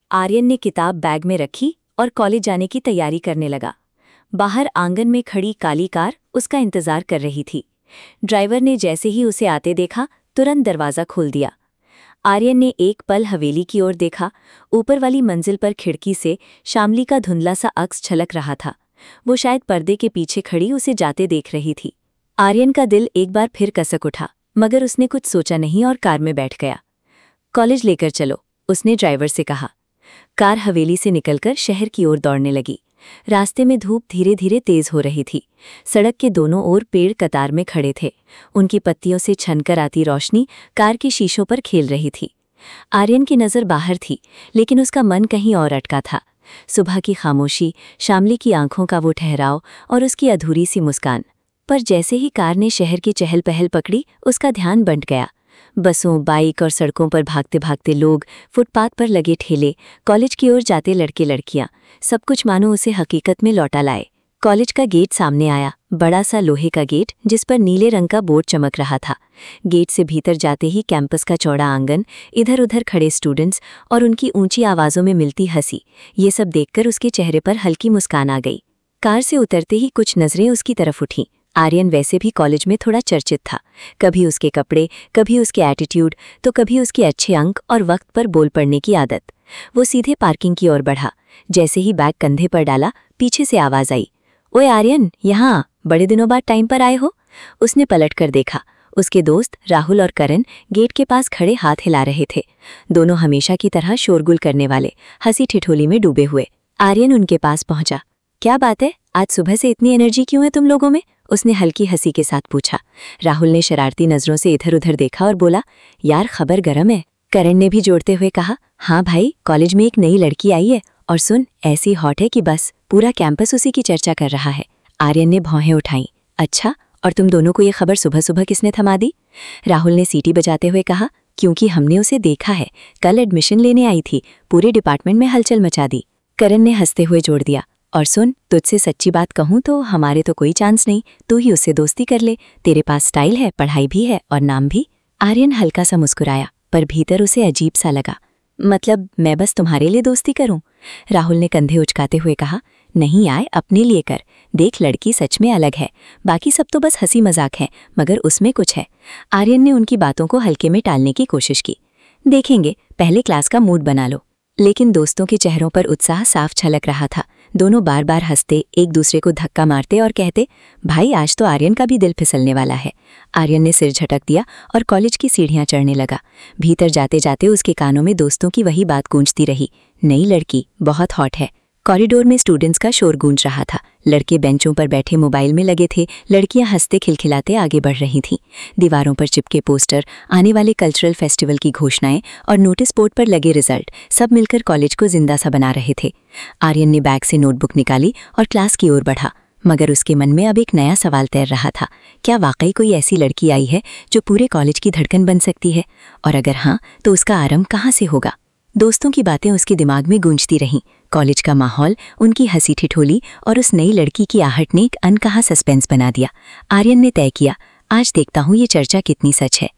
आर्यन ने किताब बैग में रखी और कॉलेज जाने की तैयारी करने लगा। बाहर आंगन में खड़ी काली कार उसका इंतजार कर रही थी। ड्राइवर ने जैसे ही उसे आते देखा तुरंत दरवाज़ा खोल दिया। आर्यन ने एक पल हवेली की ओर देखा। ऊपर वाली मंजिल पर खिड़की से शामली का धुंधला सा अक्स छलक रहा था। वो शायद पर्दे के पीछे खड़ी उसे जाते देख रही थी। आर्यन का दिल एक बार फिर कसक उठा, मगर उसने कुछ सोचा नहीं और कार में बैठ गया। कॉलेज लेकर चलो, उसने ड्राइवर से कहा। कार हवेली से निकलकर शहर की ओर दौड़ने लगी। रास्ते में धूप धीरे धीरे तेज हो रही थी। सड़क के दोनों ओर पेड़ कतार में खड़े थे। उनकी पत्तियों से छनकर आती रोशनी कार के शीशों पर खेल रही थी। आर्यन की नज़र बाहर थी, लेकिन उसका मन कहीं और अटका था। सुबह की खामोशी, शामली की आंखों का वो ठहराव और उसकी अधूरी सी मुस्कान। पर जैसे ही कार ने शहर की चहल पहल पकड़ी, उसका ध्यान बंट गया। बसों, बाइक और सड़कों पर भागते भागते लोग, फुटपाथ पर लगे ठेले, कॉलेज की ओर जाते लड़के लड़कियां, सब कुछ मानो उसे हकीकत में लौटा लाए। कॉलेज का गेट सामने आया, बड़ा सा लोहे का गेट जिस पर नीले रंग का बोर्ड चमक रहा था। गेट से भीतर जाते ही कैंपस का चौड़ा आंगन, इधर उधर खड़े स्टूडेंट्स और उनकी ऊंची आवाज़ों में मिलती हंसी, ये सब देखकर उसके चेहरे पर हल्की मुस्कान आ गई। कार से उतरते ही कुछ नज़रें उसकी तरफ उठीं। आर्यन वैसे भी कॉलेज में थोड़ा चर्चित था। कभी उसके कपड़े, कभी उसके एटीट्यूड, तो कभी उसके अच्छे अंक और वक्त पर बोल पड़ने की आदत। वो सीधे पार्किंग की ओर बढ़ा। जैसे ही बैग कंधे पर डाला, पीछे से आवाज़ आई, ओए आर्यन, यहाँ बड़े दिनों बाद टाइम पर आए हो? उसने पलट कर देखा। उसके दोस्त राहुल और करण गेट के पास खड़े हाथ हिला रहे थे। दोनों हमेशा की तरह शोरगुल करने वाले, हंसी ठिठोली में डूबे हुए। आर्यन उनके पास पहुंचा। क्या बात है, आज सुबह से इतनी एनर्जी क्यों है तुम लोगों में? उसने हल्की हंसी के साथ पूछा। राहुल ने शरारती नजरों से इधर उधर देखा और बोला, यार खबर गरम है। करण ने भी जोड़ते हुए कहा, हाँ भाई, कॉलेज में एक नई लड़की आई है और सुन, ऐसी हॉट है कि बस पूरा कैंपस उसी की चर्चा कर रहा है। आर्यन ने भौहें उठाईं। अच्छा, और तुम दोनों को ये खबर सुबह सुबह किसने थमा दी? राहुल ने सीटी बजाते हुए कहा, क्योंकि हमने उसे देखा है, कल एडमिशन लेने आई थी, पूरे डिपार्टमेंट में हलचल मचा दी। करण ने हंसते हुए जोड़ दिया, और सुन, तुझसे सच्ची बात कहूँ तो हमारे तो कोई चांस नहीं, तू ही उससे दोस्ती कर ले, तेरे पास स्टाइल है, पढ़ाई भी है और नाम भी। आर्यन हल्का सा मुस्कुराया, पर भीतर उसे अजीब सा लगा। मतलब मैं बस तुम्हारे लिए दोस्ती करूं? राहुल ने कंधे उचकाते हुए कहा, नहीं आए, अपने लिए कर। देख, लड़की सच में अलग है, बाकी सब तो बस हंसी मजाक है, मगर उसमें कुछ है। आर्यन ने उनकी बातों को हल्के में टालने की कोशिश की। देखेंगे, पहले क्लास का मूड बना लो। लेकिन दोस्तों के चेहरों पर उत्साह साफ छलक रहा था। दोनों बार बार हंसते, एक दूसरे को धक्का मारते और कहते, भाई आज तो आर्यन का भी दिल फिसलने वाला है। आर्यन ने सिर झटक दिया और कॉलेज की सीढ़ियां चढ़ने लगा। भीतर जाते जाते उसके कानों में दोस्तों की वही बात गूंजती रही, नई लड़की बहुत हॉट है। कॉरिडोर में स्टूडेंट्स का शोर गूंज रहा था। लड़के बेंचों पर बैठे मोबाइल में लगे थे, लड़कियां हंसते खिलखिलाते आगे बढ़ रही थीं। दीवारों पर चिपके पोस्टर, आने वाले कल्चरल फेस्टिवल की घोषणाएं और नोटिस बोर्ड पर लगे रिजल्ट, सब मिलकर कॉलेज को जिंदा सा बना रहे थे। आर्यन ने बैग से नोटबुक निकाली और क्लास की ओर बढ़ा, मगर उसके मन में अब एक नया सवाल तैर रहा था। क्या वाकई कोई ऐसी लड़की आई है जो पूरे कॉलेज की धड़कन बन सकती है? और अगर हाँ, तो उसका आरंभ कहाँ से होगा? दोस्तों की बातें उसके दिमाग में गूंजती रहीं। कॉलेज का माहौल, उनकी हंसी ठिठोली और उस नई लड़की की आहट ने एक अनकहा सस्पेंस बना दिया। आर्यन ने तय किया, आज देखता हूँ ये चर्चा कितनी सच है।